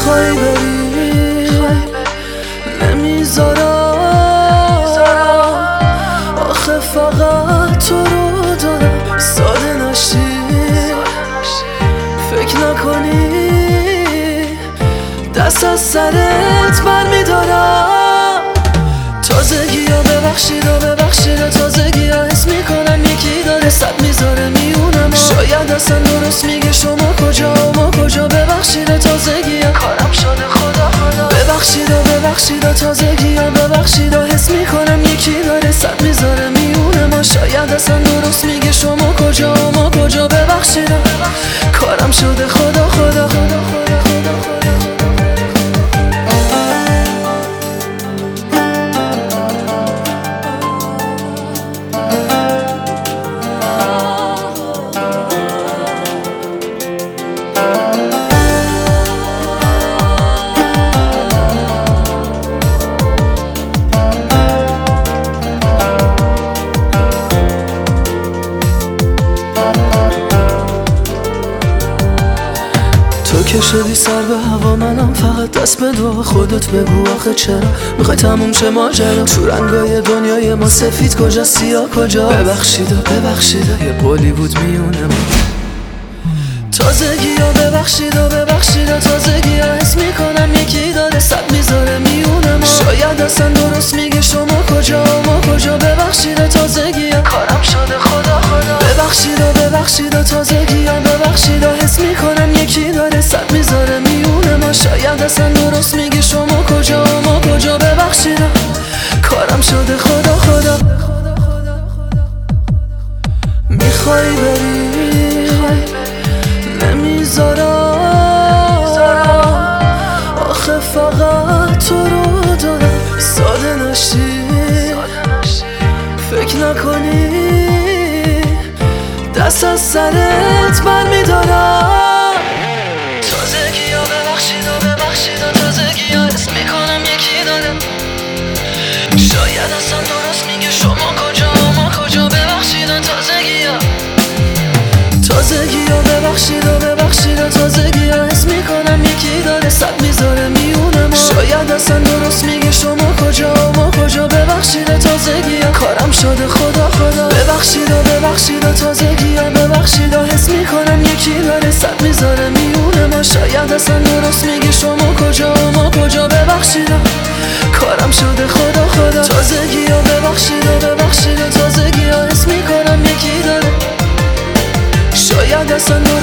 میخوای بری نمیذارم، آخه فقط تو رو دارم. ساده نشی فکر نکنی دست از سرت برمیدارم. تازگی ها ببخشید و ببخشید، تازگی ها حس میکنم یکی داره صد میذاره میونم. شاید اصلا درست میگه شما کجا ما کجا. ببخشید تازگی ها کارم شده خدا خدا. ببخشید و ببخشید تازگی ها ببخشید، حس میکنم یکی داره صد میذاره میونم. شاید اصلا درست میگه شما کجا ما کجا. ببخشید کارم شده خدا خدا خدا خدا خدا خدا. تو که شدی سر به هوا، منم فقط دست به دعا. خودت بگو آخه چرا میخوای تموم شه ماجرا؟ تو رنگای دنیای ما سفید کجا سیاه کجا؟ ببخشیدا ببخشیدا یه قولی بود میونه ما. تازگی ها ببخشیدا ببخشیدا، تازگی ها حس میکنم یکی داره صد میذاره میونه ما. شاید اصلا درست میگه شما کجا ما کجا. ببخشیدا تازگی ها کارم شده خدا خدا. ببخشیدا ببخشیدا تازگی ها ببخشیدا، حس میکنم یکی داره صد میذاره میونه ما. شاید اصلا درست میگه شما کجا ما کجا. ببخشیدا کارم شده خدا خدا. میخوای بری نمیذارم، آخه فقط تو رو دارم. ساده نشی فکر نکنی دست از سرت برمیدارم. تازگی ها ببخشید و ببخشید، تازگی ها حس میکنم یکی داره. شاید اصلا درست میگه شما کجا ما کجا. ببخشید تازگی ها تازگی ها ببخشید و ببخشید، تازگی ها حس میکنم یکی داره صد میذاره میونه ما. شاید اصلا درست میگه شما کجا ما کجا. ببخشید تازگی ها کارم شده خدا خدا. ببخشید و ببخشید تازگی ها ببخشید، حس میکنم یکی داره صد میذاره میونه ما. شاید اصلا درست میگه شما کجا ما کجا. ببخشید کارم شده خدا خدا. تازگی ها ببخشید و ببخشید، تازگی ها حس میکنم یکی داره. شاید اصلا